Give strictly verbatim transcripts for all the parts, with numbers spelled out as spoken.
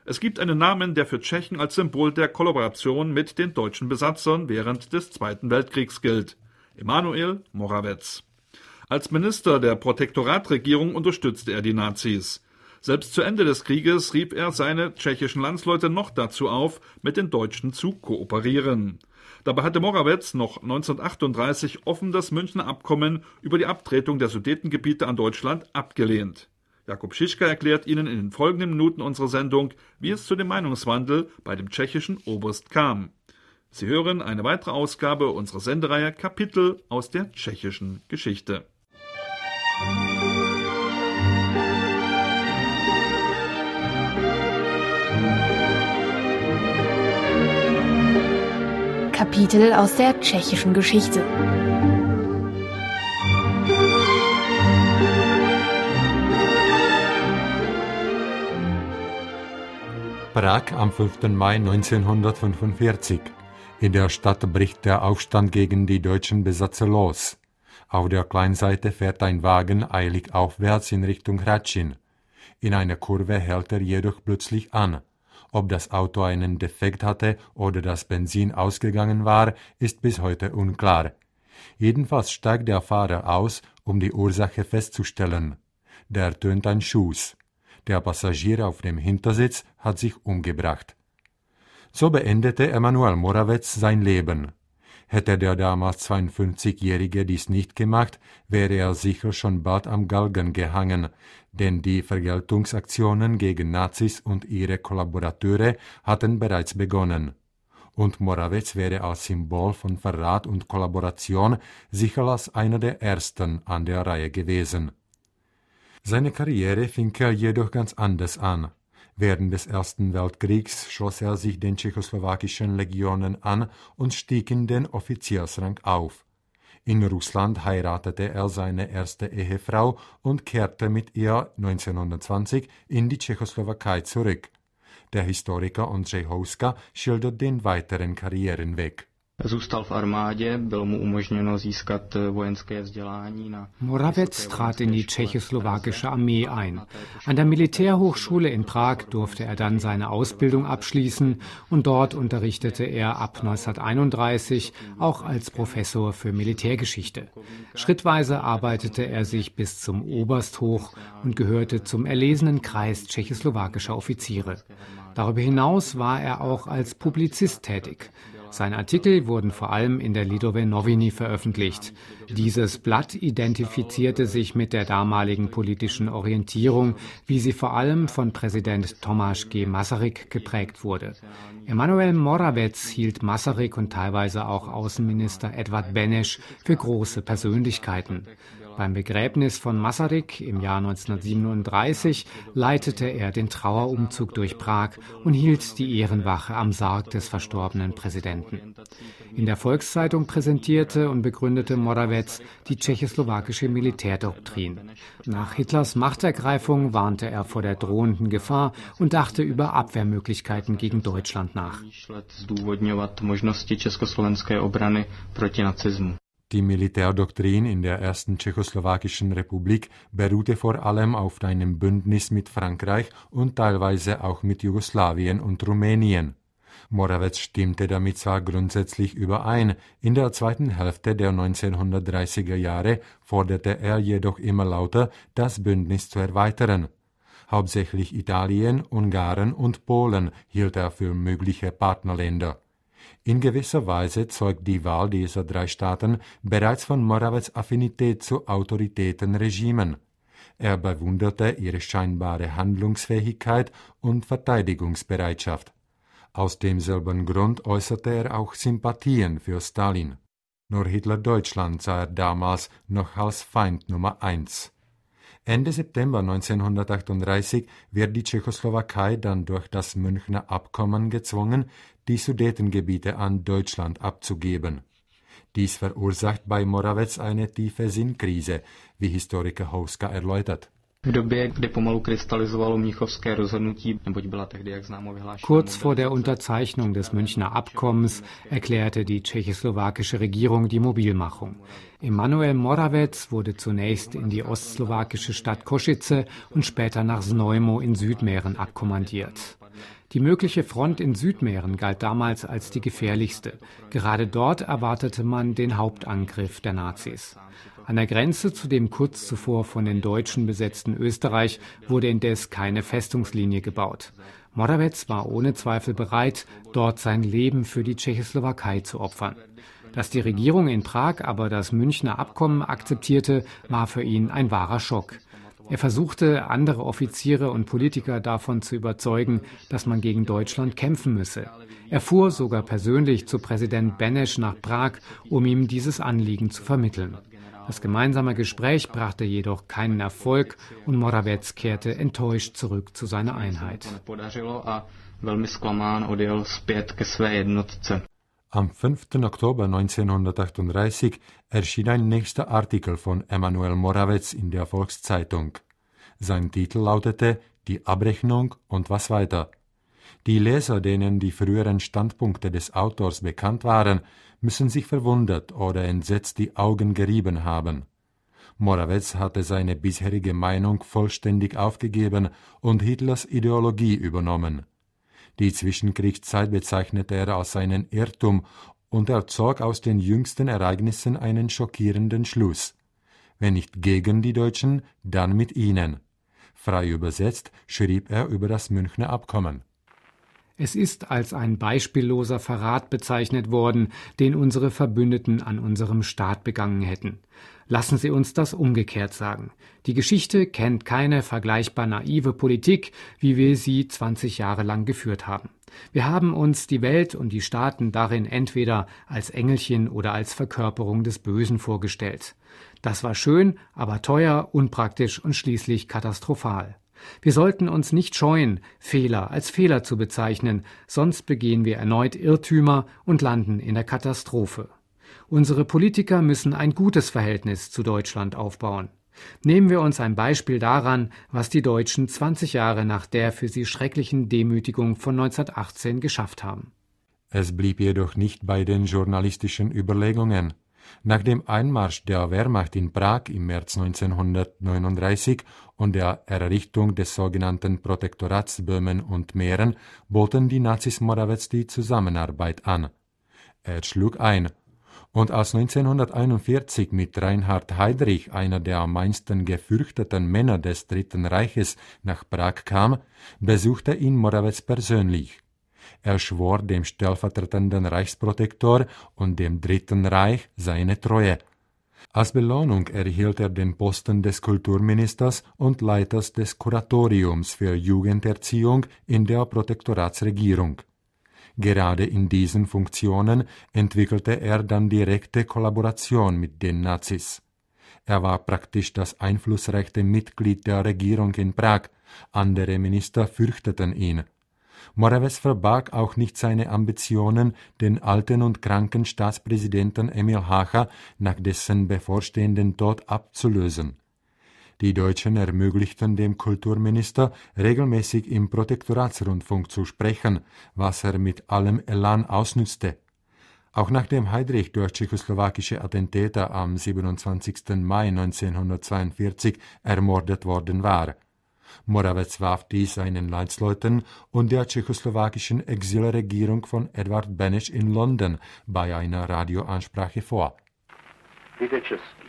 Es gibt einen Namen, der für Tschechen als Symbol der Kollaboration mit den deutschen Besatzern während des Zweiten Weltkriegs gilt: Emanuel Morawetz. Als Minister der Protektoratregierung unterstützte er die Nazis. Selbst zu Ende des Krieges rief er seine tschechischen Landsleute noch dazu auf, mit den Deutschen zu kooperieren. Dabei hatte Morawetz noch neunzehnhundertachtunddreißig offen das Münchner Abkommen über die Abtretung der Sudetengebiete an Deutschland abgelehnt. Jakub Schischka erklärt Ihnen in den folgenden Minuten unserer Sendung, wie es zu dem Meinungswandel bei dem tschechischen Oberst kam. Sie hören eine weitere Ausgabe unserer Sendereihe Kapitel aus der tschechischen Geschichte. Kapitel aus der tschechischen Geschichte. Prag am fünften Mai neunzehnhundertfünfundvierzig. In der Stadt bricht der Aufstand gegen die deutschen Besatzer los. Auf der Kleinseite fährt ein Wagen eilig aufwärts in Richtung Hradčin. In einer Kurve hält er jedoch plötzlich an. Ob das Auto einen Defekt hatte oder das Benzin ausgegangen war, ist bis heute unklar. Jedenfalls steigt der Fahrer aus, um die Ursache festzustellen. Da ertönt ein Schuss. Der Passagier auf dem Hintersitz hat sich umgebracht. So beendete Emanuel Morawetz sein Leben. Hätte der damals zweiundfünfzigjährige dies nicht gemacht, wäre er sicher schon bald am Galgen gehangen, denn die Vergeltungsaktionen gegen Nazis und ihre Kollaborateure hatten bereits begonnen. Und Morawetz wäre als Symbol von Verrat und Kollaboration sicher als einer der ersten an der Reihe gewesen. Seine Karriere fing er jedoch ganz anders an. Während des Ersten Weltkriegs schloss er sich den tschechoslowakischen Legionen an und stieg in den Offiziersrang auf. In Russland heiratete er seine erste Ehefrau und kehrte mit ihr neunzehnhundertzwanzig in die Tschechoslowakei zurück. Der Historiker Ondřej Houska schildert den weiteren Karrierenweg. Morawetz trat in die tschechoslowakische Armee ein. An der Militärhochschule in Prag durfte er dann seine Ausbildung abschließen und dort unterrichtete er ab neunzehnhunderteinunddreißig auch als Professor für Militärgeschichte. Schrittweise arbeitete er sich bis zum Oberst hoch und gehörte zum erlesenen Kreis tschechoslowakischer Offiziere. Darüber hinaus war er auch als Publizist tätig. Seine Artikel wurden vor allem in der Lidové Noviny veröffentlicht. Dieses Blatt identifizierte sich mit der damaligen politischen Orientierung, wie sie vor allem von Präsident Tomáš G. Masaryk geprägt wurde. Emanuel Morawetz hielt Masaryk und teilweise auch Außenminister Edvard Beneš für große Persönlichkeiten. Beim Begräbnis von Masaryk im Jahr neunzehnhundertsiebenunddreißig leitete er den Trauerumzug durch Prag und hielt die Ehrenwache am Sarg des verstorbenen Präsidenten. In der Volkszeitung präsentierte und begründete Morawetz die tschechoslowakische Militärdoktrin. Nach Hitlers Machtergreifung warnte er vor der drohenden Gefahr und dachte über Abwehrmöglichkeiten gegen Deutschland nach. Die Militärdoktrin in der ersten tschechoslowakischen Republik beruhte vor allem auf einem Bündnis mit Frankreich und teilweise auch mit Jugoslawien und Rumänien. Morawetz stimmte damit zwar grundsätzlich überein, in der zweiten Hälfte der neunzehnhundertdreißiger Jahre forderte er jedoch immer lauter, das Bündnis zu erweitern. Hauptsächlich Italien, Ungarn und Polen hielt er für mögliche Partnerländer. In gewisser Weise zeugt die Wahl dieser drei Staaten bereits von Morawetz' Affinität zu autoritären Regimen. Er bewunderte ihre scheinbare Handlungsfähigkeit und Verteidigungsbereitschaft. Aus demselben Grund äußerte er auch Sympathien für Stalin. Nur Hitler-Deutschland sah er damals noch als Feind Nummer eins. Ende September neunzehnhundertachtunddreißig wird die Tschechoslowakei dann durch das Münchner Abkommen gezwungen, die Sudetengebiete an Deutschland abzugeben. Dies verursacht bei Morawetz eine tiefe Sinnkrise, wie Historiker Houska erläutert. Kurz vor der Unterzeichnung des Münchner Abkommens erklärte die tschechoslowakische Regierung die Mobilmachung. Emanuel Morawetz wurde zunächst in die ostslowakische Stadt Košice und später nach Znojmo in Südmähren abkommandiert. Die mögliche Front in Südmähren galt damals als die gefährlichste. Gerade dort erwartete man den Hauptangriff der Nazis. An der Grenze zu dem kurz zuvor von den Deutschen besetzten Österreich wurde indes keine Festungslinie gebaut. Moravec war ohne Zweifel bereit, dort sein Leben für die Tschechoslowakei zu opfern. Dass die Regierung in Prag aber das Münchner Abkommen akzeptierte, war für ihn ein wahrer Schock. Er versuchte, andere Offiziere und Politiker davon zu überzeugen, dass man gegen Deutschland kämpfen müsse. Er fuhr sogar persönlich zu Präsident Beneš nach Prag, um ihm dieses Anliegen zu vermitteln. Das gemeinsame Gespräch brachte jedoch keinen Erfolg und Moravec kehrte enttäuscht zurück zu seiner Einheit. Am fünften Oktober neunzehnhundertachtunddreißig erschien ein nächster Artikel von Emanuel Moravec in der Volkszeitung. Sein Titel lautete »Die Abrechnung und was weiter?« Die Leser, denen die früheren Standpunkte des Autors bekannt waren, müssen sich verwundert oder entsetzt die Augen gerieben haben. Moravec hatte seine bisherige Meinung vollständig aufgegeben und Hitlers Ideologie übernommen. Die Zwischenkriegszeit bezeichnete er als einen Irrtum und er zog aus den jüngsten Ereignissen einen schockierenden Schluss. Wenn nicht gegen die Deutschen, dann mit ihnen. Frei übersetzt schrieb er über das Münchner Abkommen. Es ist als ein beispielloser Verrat bezeichnet worden, den unsere Verbündeten an unserem Staat begangen hätten. Lassen Sie uns das umgekehrt sagen. Die Geschichte kennt keine vergleichbar naive Politik, wie wir sie zwanzig Jahre lang geführt haben. Wir haben uns die Welt und die Staaten darin entweder als Engelchen oder als Verkörperung des Bösen vorgestellt. Das war schön, aber teuer, unpraktisch und schließlich katastrophal. Wir sollten uns nicht scheuen, Fehler als Fehler zu bezeichnen, sonst begehen wir erneut Irrtümer und landen in der Katastrophe. Unsere Politiker müssen ein gutes Verhältnis zu Deutschland aufbauen. Nehmen wir uns ein Beispiel daran, was die Deutschen zwanzig Jahre nach der für sie schrecklichen Demütigung von neunzehnhundertachtzehn geschafft haben. Es blieb jedoch nicht bei den journalistischen Überlegungen. Nach dem Einmarsch der Wehrmacht in Prag im März neunzehnhundertneununddreißig und der Errichtung des sogenannten Protektorats Böhmen und Mähren boten die Nazis Moravec die Zusammenarbeit an. Er schlug ein. Und als neunzehnhunderteinundvierzig mit Reinhard Heydrich, einer der am meisten gefürchteten Männer des Dritten Reiches, nach Prag kam, besuchte ihn Moravec persönlich. Er schwor dem stellvertretenden Reichsprotektor und dem Dritten Reich seine Treue. Als Belohnung erhielt er den Posten des Kulturministers und Leiters des Kuratoriums für Jugenderziehung in der Protektoratsregierung. Gerade in diesen Funktionen entwickelte er dann direkte Kollaboration mit den Nazis. Er war praktisch das einflussreichste Mitglied der Regierung in Prag, andere Minister fürchteten ihn. Moravec verbarg auch nicht seine Ambitionen, den alten und kranken Staatspräsidenten Emil Hácha nach dessen bevorstehenden Tod abzulösen. Die Deutschen ermöglichten dem Kulturminister, regelmäßig im Protektoratsrundfunk zu sprechen, was er mit allem Elan ausnützte. Auch nachdem Heydrich durch tschechoslowakische Attentäter am siebenundzwanzigsten Mai neunzehnhundertzweiundvierzig ermordet worden war. Moravec warf dies seinen Landsleuten und der tschechoslowakischen Exilregierung von Edvard Beneš in London bei einer Radioansprache vor. Víte český.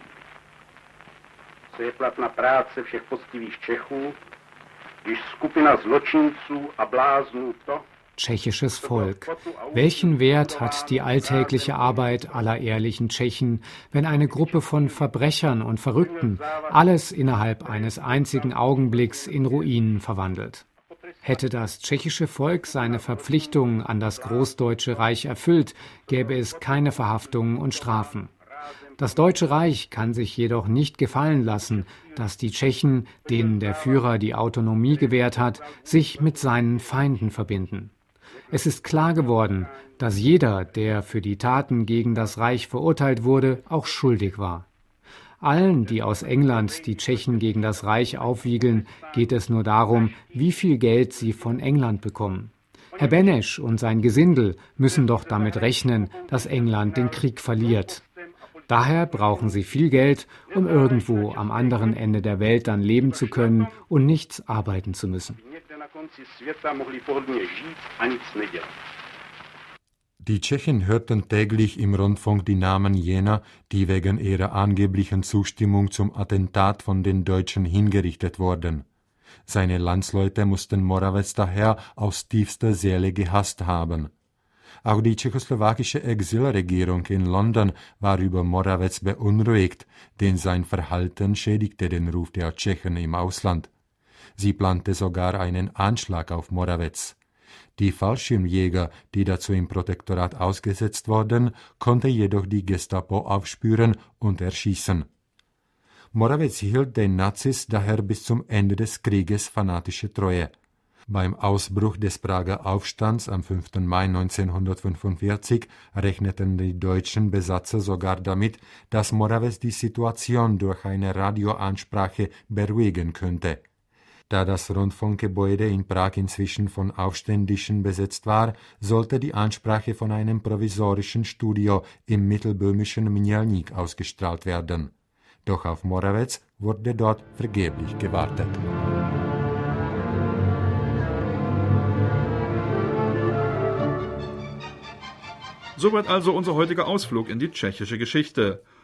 Co je platná práce všech poctivých Čechů, když skupina zločinců a bláznů to, Tschechisches Volk. Welchen Wert hat die alltägliche Arbeit aller ehrlichen Tschechen, wenn eine Gruppe von Verbrechern und Verrückten alles innerhalb eines einzigen Augenblicks in Ruinen verwandelt? Hätte das tschechische Volk seine Verpflichtungen an das Großdeutsche Reich erfüllt, gäbe es keine Verhaftungen und Strafen. Das Deutsche Reich kann sich jedoch nicht gefallen lassen, dass die Tschechen, denen der Führer die Autonomie gewährt hat, sich mit seinen Feinden verbinden. Es ist klar geworden, dass jeder, der für die Taten gegen das Reich verurteilt wurde, auch schuldig war. Allen, die aus England die Tschechen gegen das Reich aufwiegeln, geht es nur darum, wie viel Geld sie von England bekommen. Herr Beneš und sein Gesindel müssen doch damit rechnen, dass England den Krieg verliert. Daher brauchen sie viel Geld, um irgendwo am anderen Ende der Welt dann leben zu können und nichts arbeiten zu müssen. Die Tschechen hörten täglich im Rundfunk die Namen jener, die wegen ihrer angeblichen Zustimmung zum Attentat von den Deutschen hingerichtet wurden. Seine Landsleute mussten Morawetz daher aus tiefster Seele gehasst haben. Auch die tschechoslowakische Exilregierung in London war über Morawetz beunruhigt, denn sein Verhalten schädigte den Ruf der Tschechen im Ausland. Sie plante sogar einen Anschlag auf Morawetz. Die Fallschirmjäger, die dazu im Protektorat ausgesetzt wurden, konnte jedoch die Gestapo aufspüren und erschießen. Morawetz hielt den Nazis daher bis zum Ende des Krieges fanatische Treue. Beim Ausbruch des Prager Aufstands am fünften Mai neunzehnhundertfünfundvierzig rechneten die deutschen Besatzer sogar damit, dass Morawetz die Situation durch eine Radioansprache beruhigen könnte. Da das Rundfunkgebäude in Prag inzwischen von Aufständischen besetzt war, sollte die Ansprache von einem provisorischen Studio im mittelböhmischen Mnielnik ausgestrahlt werden. Doch auf Morawetz wurde dort vergeblich gewartet. Soweit also unser heutiger Ausflug in die tschechische Geschichte.